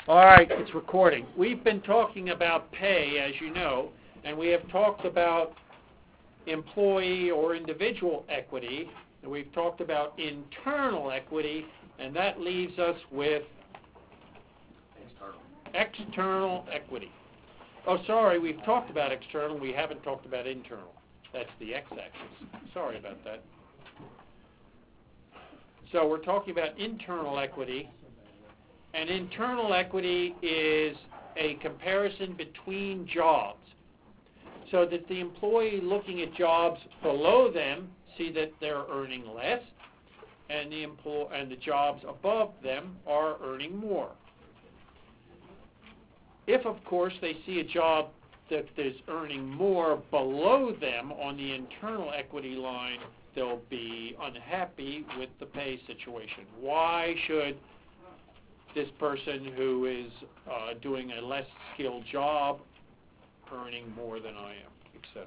All right, it's recording. We've been talking about pay, as you know, and we have talked about employee or individual equity, and we've talked about internal equity, and that leaves us with external equity. Oh, sorry, we've talked about external, we haven't talked about internal. That's the x-axis. Sorry about that. So we're talking about internal equity, and internal equity is a comparison between jobs, so that the employee looking at jobs below them see that they're earning less, and the jobs above them are earning more. If, of course, they see a job that is earning more below them on the internal equity line, they'll be unhappy with the pay situation. Why should this person who is doing a less skilled job earning more than I am, etc.?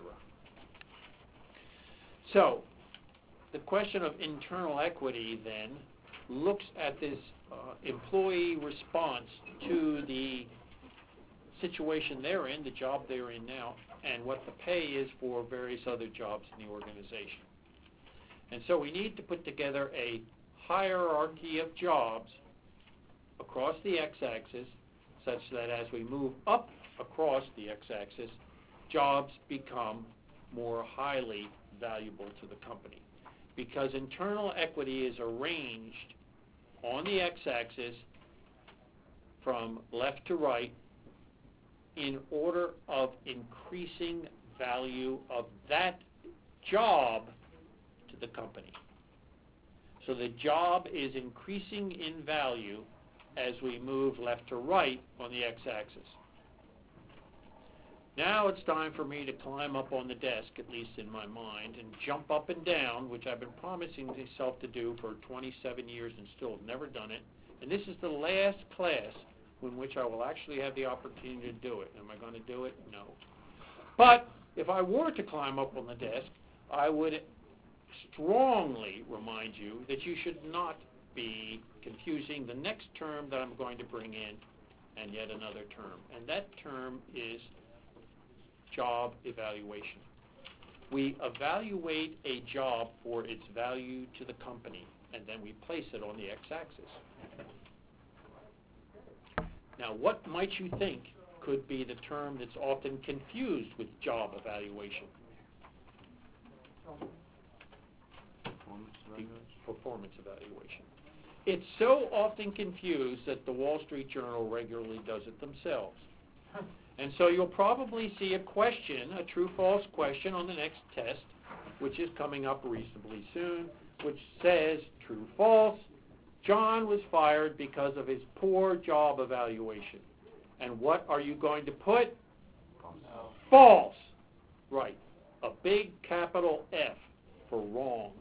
So, the question of internal equity then looks at this employee response to the situation they're in, the job they're in now, and what the pay is for various other jobs in the organization. And so we need to put together a hierarchy of jobs across the x-axis such that as we move up across the x-axis, jobs become more highly valuable to the company. Because internal equity is arranged on the x-axis from left to right in order of increasing value of that job to the company. So the job is increasing in value as we move left to right on the x-axis. Now it's time for me to climb up on the desk, at least in my mind, and jump up and down, which I've been promising myself to do for 27 years and still have never done it. And this is the last class in which I will actually have the opportunity to do it. Am I going to do it? No. But if I were to climb up on the desk, I would strongly remind you that you should not be confusing the next term that I'm going to bring in and yet another term. And that term is job evaluation. We evaluate a job for its value to the company, and then we place it on the x-axis. Now, what might you think could be the term that's often confused with job evaluation? Performance evaluation. It's so often confused that the Wall Street Journal regularly does it themselves. And so you'll probably see a question, a true-false question on the next test, which is coming up reasonably soon, which says, true-false, John was fired because of his poor job evaluation. And what are you going to put? False. Right. A big capital F for wrong.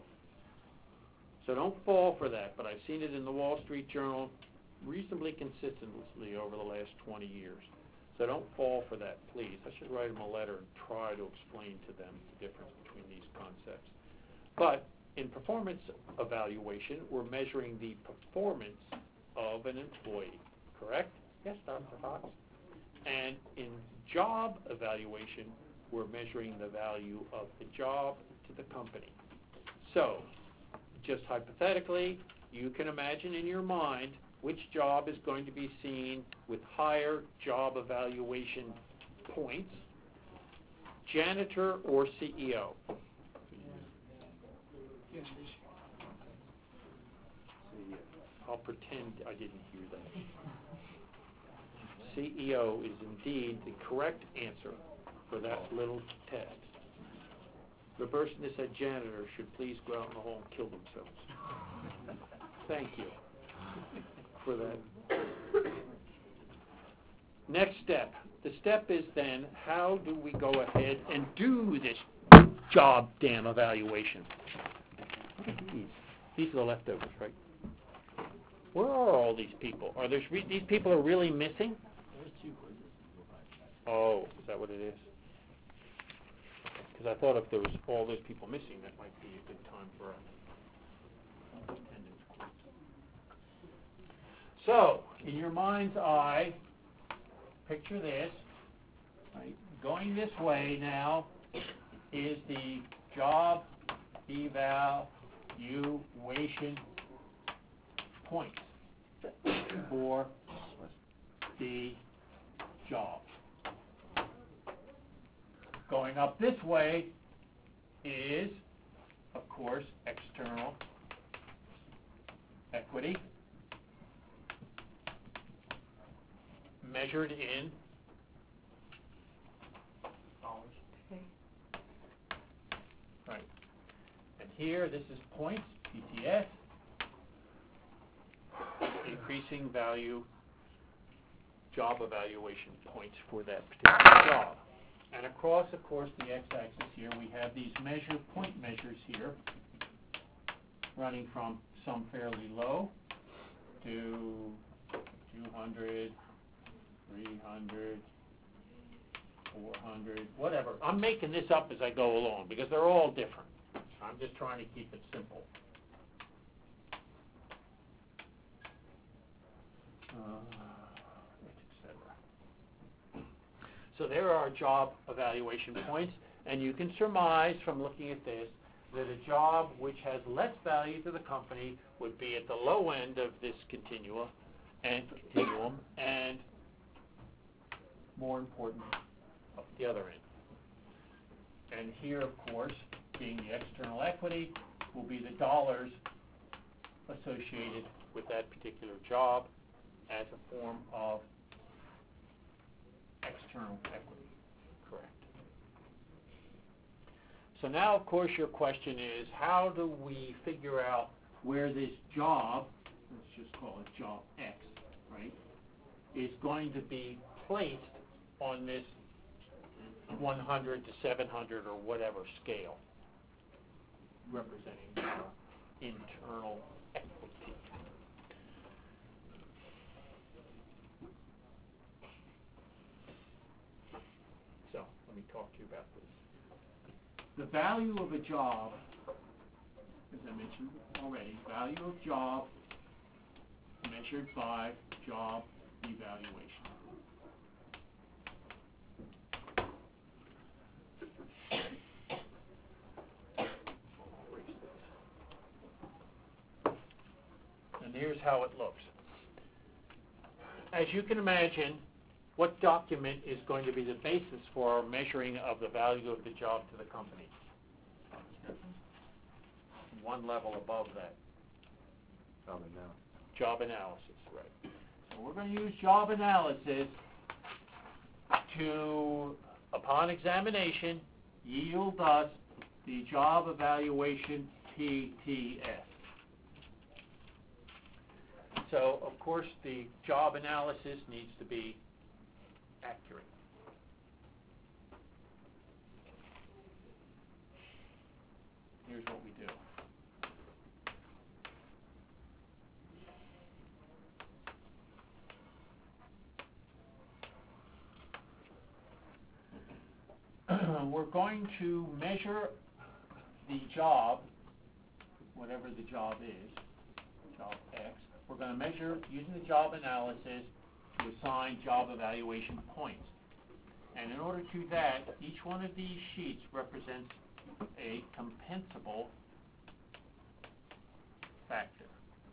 So don't fall for that, but I've seen it in the Wall Street Journal reasonably consistently over the last 20 years. So don't fall for that, please. I should write them a letter and try to explain to them the difference between these concepts. But in performance evaluation, we're measuring the performance of an employee, correct? Yes, Dr. Fox. And in job evaluation, we're measuring the value of the job to the company. So, just hypothetically, you can imagine in your mind which job is going to be seen with higher job evaluation points, janitor or CEO. I'll pretend I didn't hear that. CEO is indeed the correct answer for that little test. The person that said janitor should please go out in the hall and kill themselves. Thank you for that. Next step. The step is then, how do we go ahead and do this job damn evaluation? These are the leftovers, right? Where are all these people? Are there these people are really missing? There's 2 quizzes. Oh, is that what it is? Because I thought if there was all those people missing, that might be a good time for a attendance quiz. So, in your mind's eye, picture this. Right? Going this way now is the job evaluation points for the job. Going up this way is, of course, external equity, measured in dollars. Right. And here, this is points, PTS, increasing value job evaluation points for that particular job. And across, of course, the x-axis here, we have these point measures here, running from some fairly low to 200, 300, 400, whatever. I'm making this up as I go along because they're all different. I'm just trying to keep it simple. Etc. So there are job evaluation points, and you can surmise from looking at this that a job which has less value to the company would be at the low end of this continuum, and more important, up the other end. And here, of course, being the external equity, will be the dollars associated with that particular job as a form of external equity. Correct. So now, of course, your question is, how do we figure out where this job, let's just call it job X, right, is going to be placed on this 100 to 700 or whatever scale, representing internal equity. So, let me talk to you about this. The value of a job, as I mentioned already, value of job measured by job evaluation. And here's how it looks. As you can imagine, what document is going to be the basis for our measuring of the value of the job to the company? One level above that. Job analysis, right. So we're going to use job analysis to, upon examination, yield us the job evaluation PTS. So, of course, the job analysis needs to be accurate. Here's what we do. We're going to measure the job, whatever the job is, job X. We're going to measure, using the job analysis, to assign job evaluation points. And in order to do that, each one of these sheets represents a compensable factor.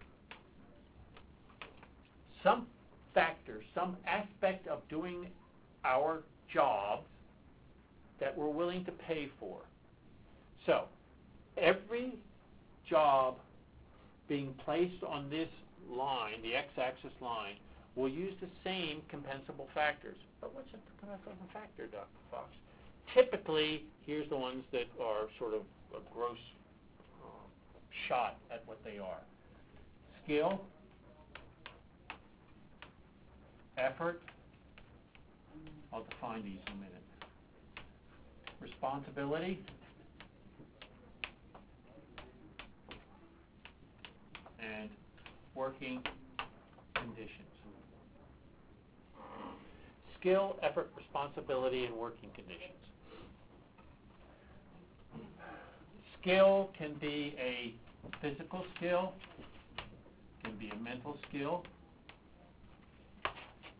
Some factor, some aspect of doing our job that we're willing to pay for. So, every job being placed on this line, the x-axis line, will use the same compensable factors. But what's a compensable factor, Dr. Fox? Typically, here's the ones that are sort of a gross shot at what they are. Skill, effort, I'll define these in a minute. Responsibility, and working conditions. Skill, effort, responsibility, and working conditions. Skill can be a physical skill, can be a mental skill,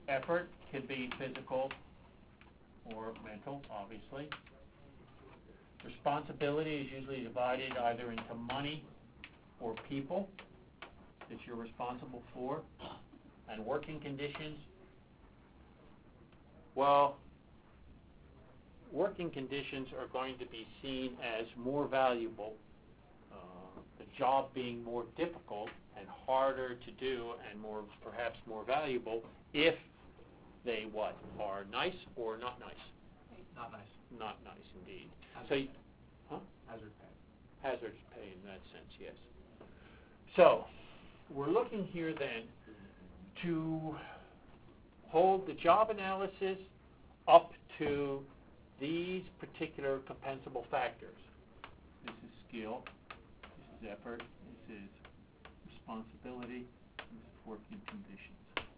Effort can be physical or mental, obviously. Responsibility is usually divided either into money or people that you're responsible for. And working conditions, well, working conditions are going to be seen as more valuable, the job being more difficult and harder to do and perhaps more valuable if they what? Are nice or not nice? Not nice. Not nice indeed. Hazard So, Hazard pay. hazard pay in that sense, yes. So, we're looking here then to hold the job analysis up to these particular compensable factors. This is skill, this is effort, this is responsibility, this is working conditions.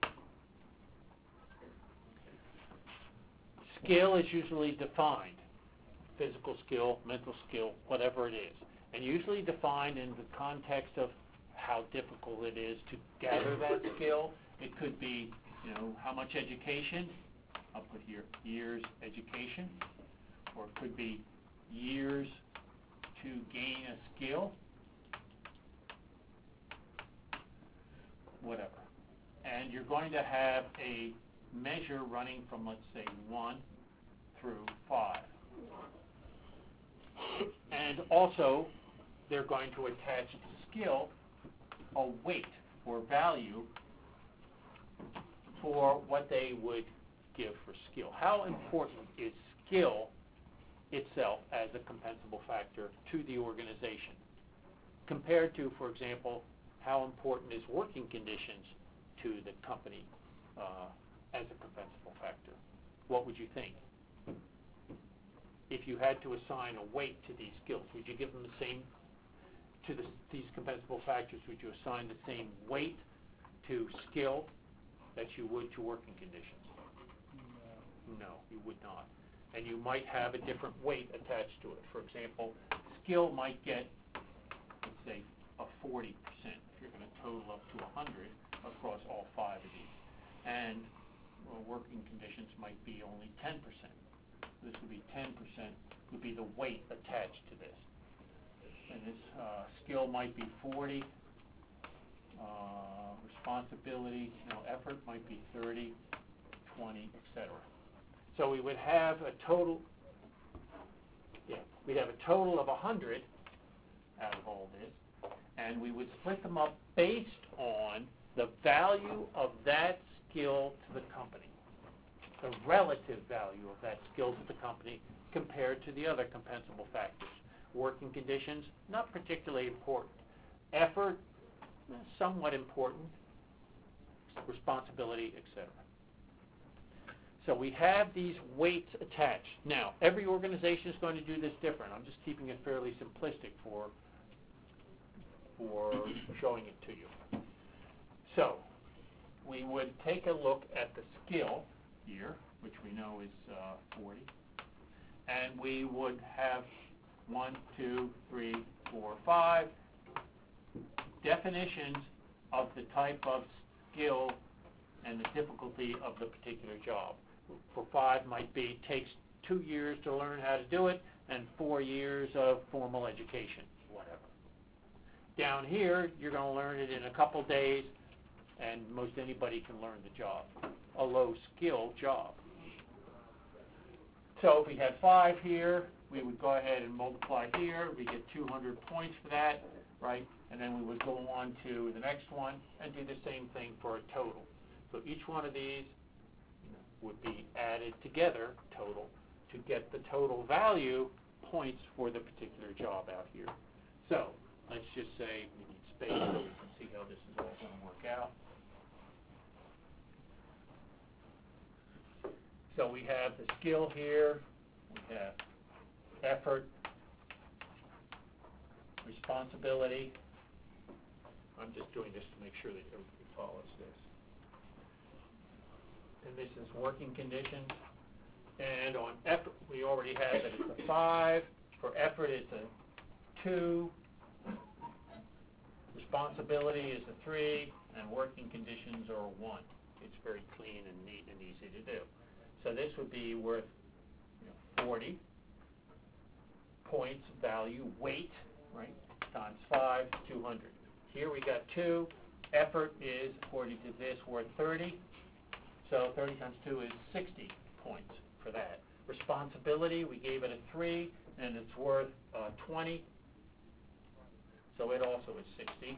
Skill is usually defined, physical skill, mental skill, whatever it is, and usually defined in the context of how difficult it is to gather that skill. It could be, how much education, I'll put here, years education, or it could be years to gain a skill, whatever. And you're going to have a measure running from, let's say, 1 through 5. And also, they're going to attach to skill a weight or value for what they would give for skill. How important is skill itself as a compensable factor to the organization compared to, for example, how important is working conditions to the company as a compensable factor? What would you think? If you had to assign a weight to these skills, would you give them the same, to these compensable factors, would you assign the same weight to skill that you would to working conditions? No, you would not. And you might have a different weight attached to it. For example, skill might get, let's say, a 40% if you're going to total up to 100 across all 5 of these. And working conditions might be only 10%. This would be 10% would be the weight attached to this. And this skill might be 40. Responsibility, effort might be 30, 20, etc. So we would have a total, we'd have a total of 100 out of all this, and we would split them up based on the value of that skill to the company, the relative value of that skill to the company compared to the other compensable factors. Working conditions, not particularly important. Effort, somewhat important. Responsibility, etc. So we have these weights attached. Now, every organization is going to do this different. I'm just keeping it fairly simplistic for showing it to you. So we would take a look at the skill here, which we know is 40, and we would have 1, 2, 3, 4, 5 definitions of the type of skill and the difficulty of the particular job. For 5 might be takes 2 years to learn how to do it and 4 years of formal education, whatever. Down here, you're going to learn it in a couple days, and most anybody can learn the job, a low-skill job. So if we had 5 here, we would go ahead and multiply here. We get 200 points for that, right? And then we would go on to the next one and do the same thing for a total. So each one of these would be added together, total, to get the total value points for the particular job out here. So let's just say we need space so we can see how this is all going to work out. So we have the skill here, we have effort, responsibility. I'm just doing this to make sure that everybody follows this. And this is working conditions. And on effort, we already have that it's a 5. For effort, it's a 2. Responsibility is a 3. And working conditions are a 1. It's very clean and neat and easy to do. So this would be worth 40 points, value, weight, right, times 5, 200. Here we got 2. Effort is, according to this, worth 30. So 30 times 2 is 60 points for that. Responsibility, we gave it a 3, and it's worth 20. So it also is 60.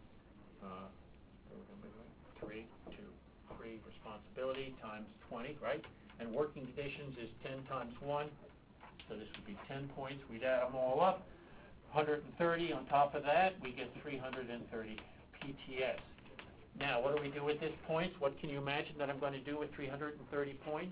3, 2, 3, responsibility times 20, right? And working conditions is 10 times 1. So this would be 10 points. We'd add them all up. 130 on top of that, we get 330 PTS. Now, what do we do with this points? What can you imagine that I'm going to do with 330 points?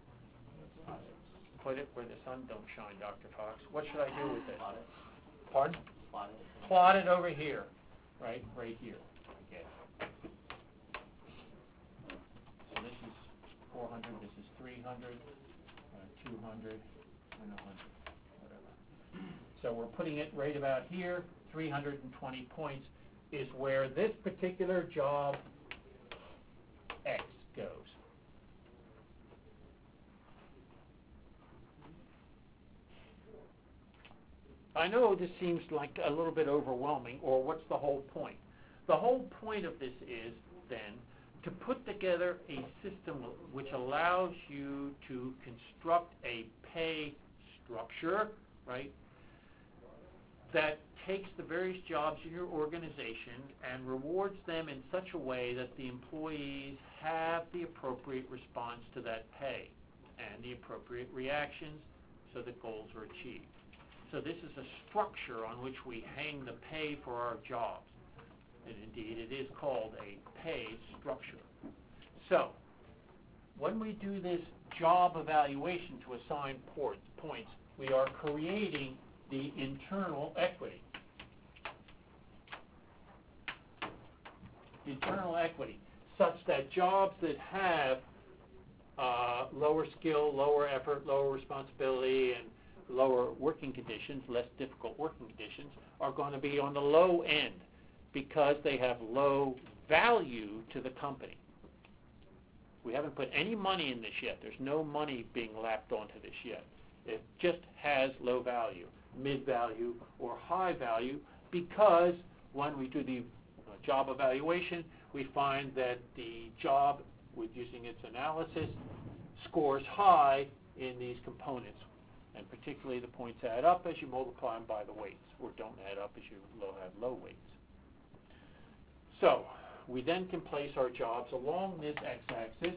Put it where the sun don't shine, Dr. Fox. What should I do with it? Pardon? Plot it over here. Right here. Okay. So this is 400, this is 300, 200, and 100, whatever. So we're putting it right about here. 320 points is where this particular job X goes. I know this seems like a little bit overwhelming, or what's the whole point? The whole point of this is, then, to put together a system which allows you to construct a pay structure, right, that takes the various jobs in your organization and rewards them in such a way that the employees have the appropriate response to that pay and the appropriate reactions so that goals are achieved. So this is a structure on which we hang the pay for our jobs. And indeed, it is called a pay structure. So when we do this job evaluation to assign points, we are creating the internal equity. Internal equity, such that jobs that have lower skill, lower effort, lower responsibility, and lower working conditions, less difficult working conditions, are going to be on the low end because they have low value to the company. We haven't put any money in this yet. There's no money being lapped onto this yet. It just has low value, mid-value, or high value, because when we do the job evaluation, we find that the job, with using its analysis, scores high in these components. And particularly the points add up as you multiply them by the weights, or don't add up as you have low weights. So we then can place our jobs along this x-axis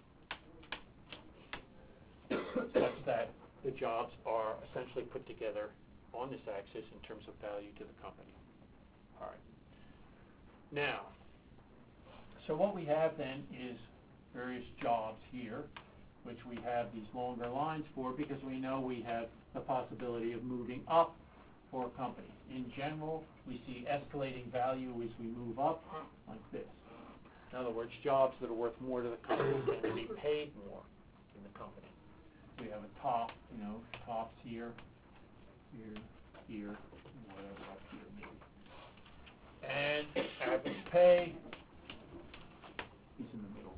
such that the jobs are essentially put together on this axis in terms of value to the company. All right. Now, so what we have then is various jobs here, which we have these longer lines for, because we know we have the possibility of moving up for a company. In general, we see escalating value as we move up, like this. In other words, jobs that are worth more to the company tend to be paid more in the company. We have a top, tops here, whatever up here maybe. And average pay is in the middle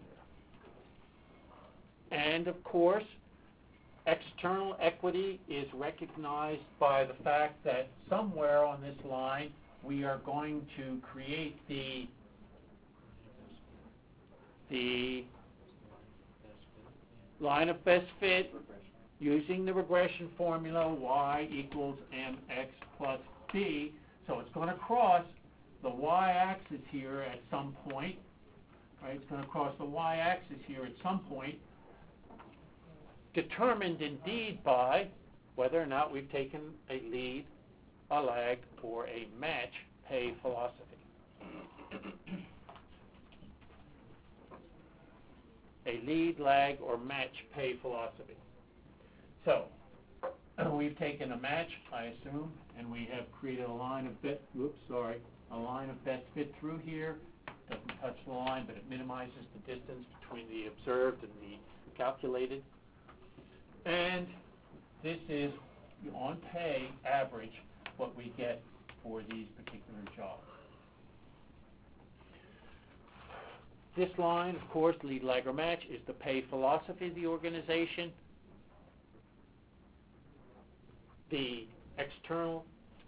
there. And of course, external equity is recognized by the fact that somewhere on this line we are going to create the line of best fit using the regression formula y equals mx plus b. So it's going to cross the y-axis here at some point. Right? It's going to cross the y-axis here at some point, determined indeed by whether or not we've taken a lead, a lag, or a match pay philosophy. A lead, lag, or match pay philosophy. So we've taken a match, I assume, and we have created a line of best fit through here. Doesn't touch the line, but it minimizes the distance between the observed and the calculated. And this is, on pay, average, what we get for these particular jobs. This line, of course, lead, lag, or match, is the pay philosophy of the organization. The external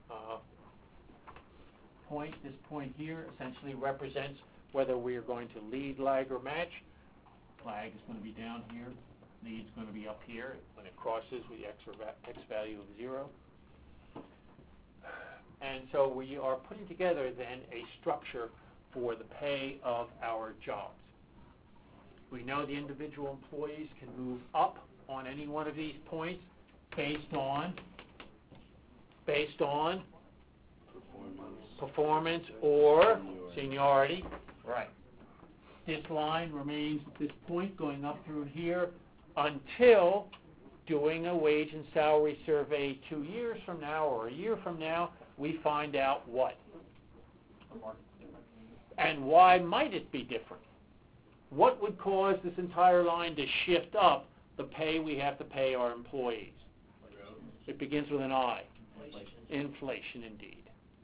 point, this point here, essentially represents whether we are going to lead, lag, or match. Lag is going to be down here. Lead is going to be up here when it crosses with the x value of 0. And so we are putting together then a structure for the pay of our jobs. We know the individual employees can move up on any one of these points based on performance or seniority. Right. This line remains at this point going up through here until doing a wage and salary survey 2 years from now or a year from now, we find out what. And why might it be different? What would cause this entire line to shift up the pay we have to pay our employees? It begins with an I. Inflation, indeed.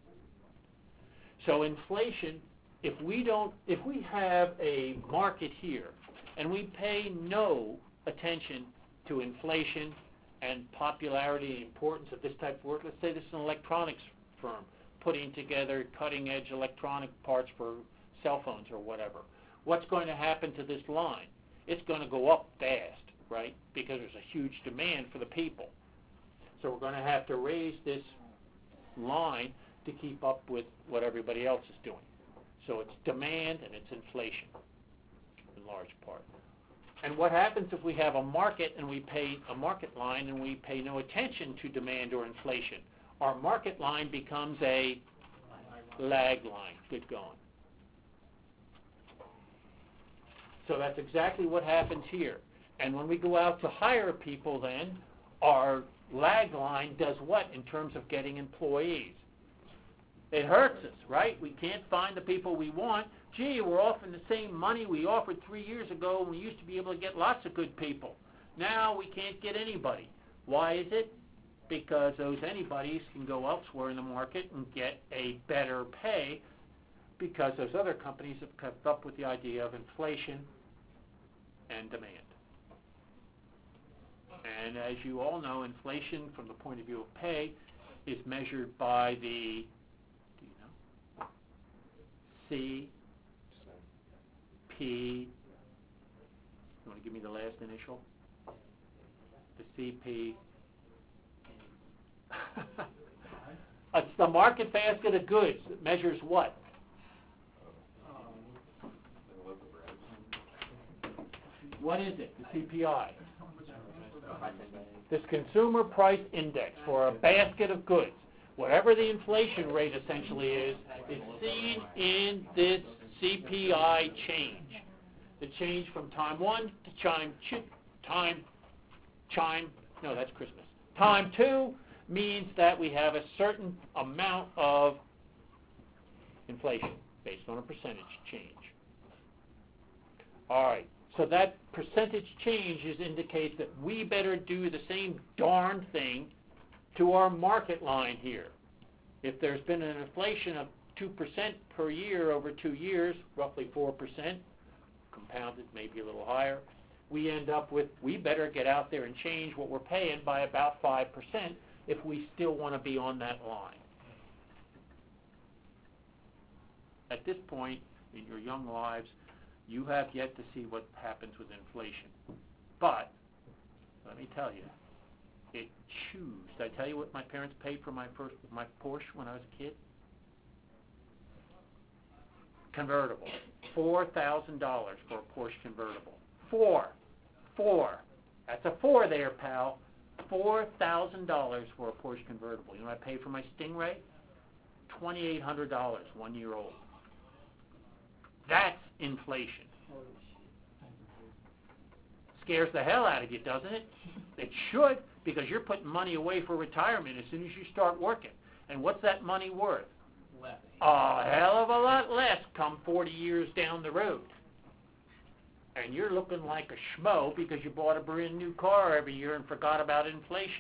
So inflation, if we have a market here and we pay no attention to inflation and popularity and importance of this type of work, let's say this is an electronics firm putting together cutting-edge electronic parts for cell phones or whatever. What's going to happen to this line? It's going to go up fast, right? Because there's a huge demand for the people. So we're going to have to raise this line to keep up with what everybody else is doing. So it's demand and it's inflation in large part. And what happens if we have a market and we pay a market line and we pay no attention to demand or inflation? Our market line becomes a lag line. Good going. So that's exactly what happens here. And when we go out to hire people then, our lag line does what in terms of getting employees? It hurts us, right? We can't find the people we want. Gee, we're offering the same money we offered 3 years ago when we used to be able to get lots of good people. Now we can't get anybody. Why is it? Because those anybodies can go elsewhere in the market and get a better pay because those other companies have kept up with the idea of inflation and demand. And as you all know, inflation from the point of view of pay is measured by the, do you know? C, P, you want to give me the last initial? The CP. It's the market basket of goods. It measures what? What is it? The CPI. This consumer price index for a basket of goods. Whatever the inflation rate essentially is seen in this CPI change. The change from time 1 to that's Christmas. Time 2 means that we have a certain amount of inflation based on a percentage change. All right. So that percentage change indicates that we better do the same darn thing to our market line here. If there's been an inflation of 2% per year over 2 years, roughly 4%, compounded maybe a little higher, we end up with, we better get out there and change what we're paying by about 5% if we still want to be on that line. At this point in your young lives, you have yet to see what happens with inflation. But, let me tell you, it chews. Did I tell you what my parents paid for my Porsche when I was a kid? Convertible. $4,000 for a Porsche convertible. Four. That's a 4 there, pal. $4,000 for a Porsche convertible. You know what I paid for my Stingray? $2,800, 1 year old. That's inflation. Scares the hell out of you, doesn't it? It should, because you're putting money away for retirement as soon as you start working. And what's that money worth? Less. A hell of a lot less come 40 years down the road. And you're looking like a schmo because you bought a brand new car every year and forgot about inflation.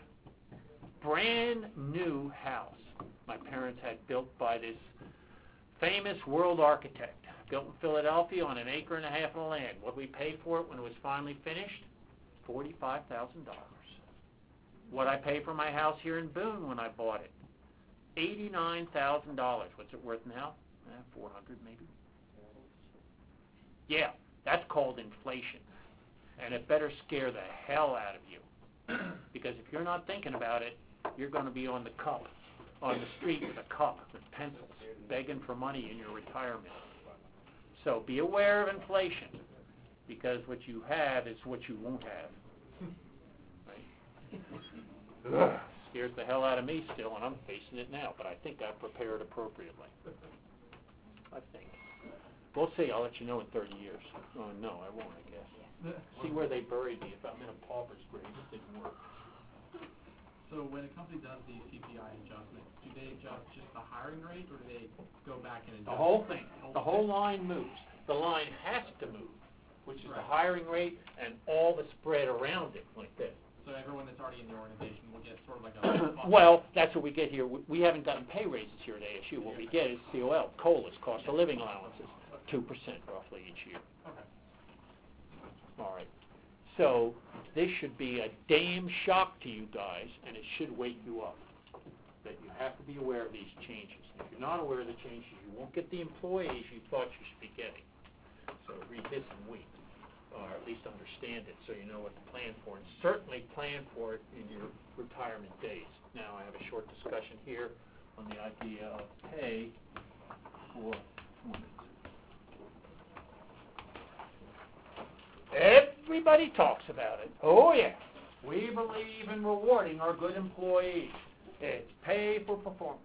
Yeah. Brand new house my parents had built by this famous world architect, built in Philadelphia on 1.5 acres of land. What did we pay for it when it was finally finished? $45,000. What I pay for my house here in Boone when I bought it? $89,000. What's it worth now? 400 maybe. Yeah, that's called inflation, and it better scare the hell out of you, because if you're not thinking about it, you're going to be on the street with a cup with pencils, begging for money in your retirement. So be aware of inflation, because what you have is what you won't have. Right? Scares the hell out of me still, and I'm facing it now, but I think I've prepared appropriately. I think. We'll see. I'll let you know in 30 years. Oh, no, I won't, I guess. See where they buried me. If I'm in a pauper's grave, it didn't work. So when a company does the CPI adjustment, do they adjust just the hiring rate, or do they go back and adjust? The whole thing. The whole line moves. The line has to move, which is the hiring rate and all the spread around it, like this. So everyone that's already in the organization will get sort of like a... Well, that's what we get here. We haven't gotten pay raises here at ASU. What we get is COL, COLAs, cost of living allowances, 2% roughly each year. Okay. All right. So this should be a damn shock to you guys, and it should wake you up, that you have to be aware of these changes. If you're not aware of the changes, you won't get the employees you thought you should be getting. So read this and wait, or at least understand it so you know what to plan for, and certainly plan for it in your retirement days. Now I have a short discussion here on the idea of pay for performance. Everybody talks about it. Oh yeah, we believe in rewarding our good employees. It's pay for performance.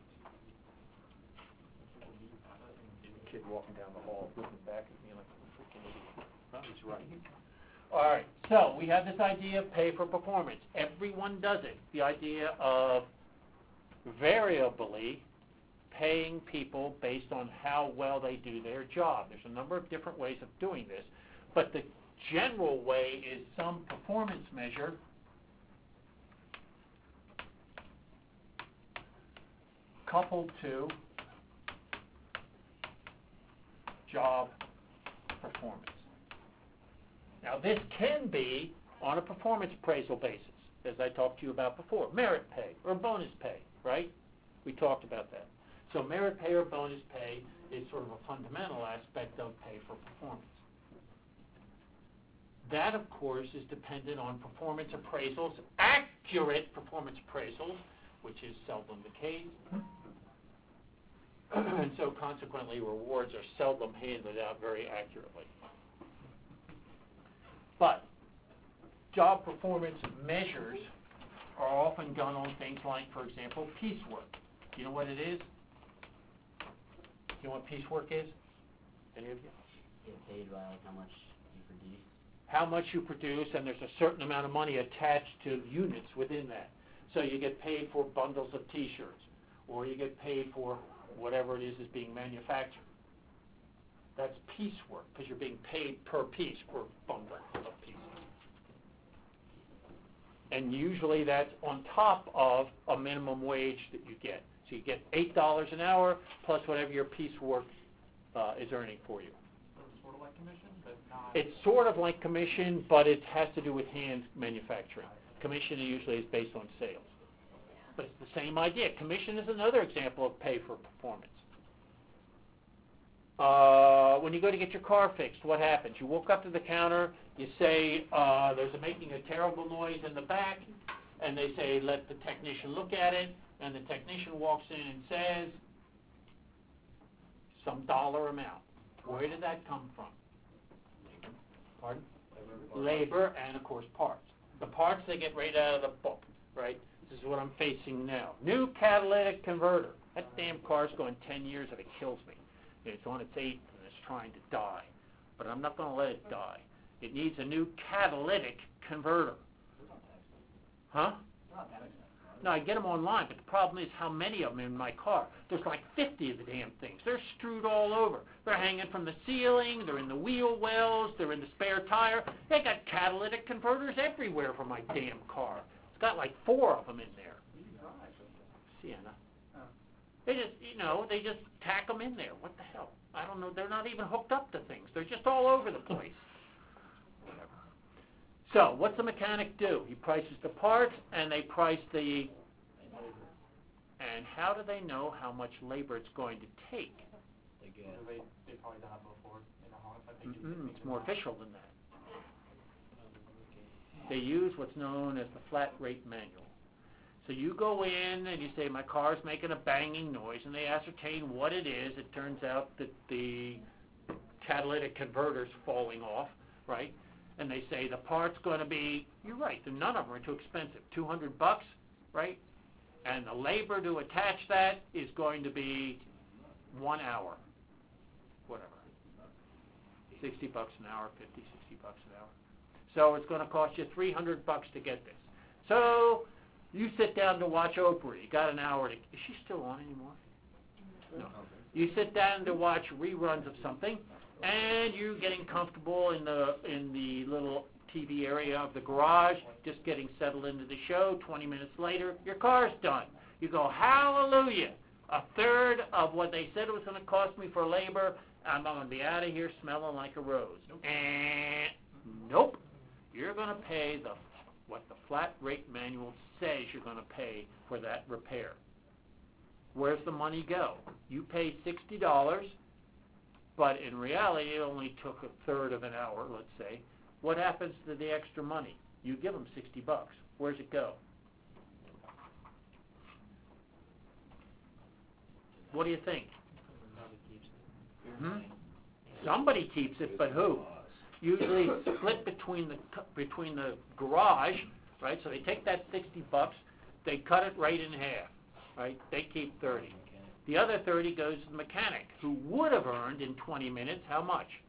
Kid walking down the hall looking back at me like I'm a freaking idiot. Well, he's right. All right, so we have this idea of pay for performance. Everyone does it. The idea of variably paying people based on how well they do their job. There's a number of different ways of doing this, but the general way is some performance measure coupled to job performance. Now this can be on a performance appraisal basis, as I talked to you about before, merit pay or bonus pay, right? We talked about that. So merit pay or bonus pay is sort of a fundamental aspect of pay for performance. That, of course, is dependent on performance appraisals, accurate performance appraisals, which is seldom the case. And so consequently, rewards are seldom handed out very accurately. But job performance measures are often done on things like, for example, piecework. Do you know what it is? Do you know what piecework is? Any of you? Get paid by how much you produce. How much you produce, and there's a certain amount of money attached to units within that. So you get paid for bundles of T-shirts, or you get paid for whatever it is being manufactured. That's piecework, because you're being paid per piece, per bundle of pieces. And usually that's on top of a minimum wage that you get. So you get $8 an hour plus whatever your piecework is earning for you. Sort of like commission, but not... It's sort of like commission, but it has to do with hand manufacturing. Commission usually is based on sales. But it's the same idea. Commission is another example of pay for performance. When you go to get your car fixed, what happens? You walk up to the counter, you say, there's making a terrible noise in the back, and they say, let the technician look at it, and the technician walks in and says, some dollar amount. Where did that come from? Pardon? Labor and, of course, parts. The parts they get right out of the book, right? This is what I'm facing now. New catalytic converter. That damn car's going 10 years and it kills me. It's on its 8th and it's trying to die. But I'm not going to let it die. It needs a new catalytic converter. Huh? No, I get them online, but the problem is how many of them in my car. There's like 50 of the damn things. They're strewed all over. They're hanging from the ceiling. They're in the wheel wells. They're in the spare tire. They got catalytic converters everywhere for my damn car. It's got like 4 of them in there. Sienna. They just, they just tack them in there. What the hell? I don't know. They're not even hooked up to things. They're just all over the place. Whatever. So, what's the mechanic do? He prices the parts, and they price the... And how do they know how much labor it's going to take? They probably done it before in the house. I think It's more official than that. They use what's known as the flat rate manual. So you go in and you say, my car's making a banging noise, and they ascertain what it is. It turns out that the catalytic converter's falling off, right? And they say the part's going to be, you're right, none of them are too expensive, $200, right? And the labor to attach that is going to be 1 hour, whatever, $60 an hour, 50, $60 an hour. So it's going to cost you $300 to get this. So you sit down to watch Oprah. You got an hour to. Is she still on anymore? No. You sit down to watch reruns of something, and you're getting comfortable in the little TV area of the garage, just getting settled into the show. 20 minutes later, your car's done. You go, hallelujah! A third of what they said it was going to cost me for labor. I'm going to be out of here smelling like a rose. Nope. You're going to pay what the flat rate manual says you're going to pay for that repair. Where's the money go? You pay $60, but in reality it only took a third of an hour, let's say. What happens to the extra money? You give them $60. Where's it go? What do you think? Somebody keeps it, but who? Usually split between the garage, right? So they take that $60, they cut it right in half, right? They keep 30. The other 30 goes to the mechanic, who would have earned in 20 minutes how much?